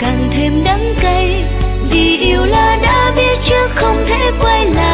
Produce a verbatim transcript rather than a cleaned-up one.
càng thêm đắng cay, vì yêu là đã biết trước không thể quay lại.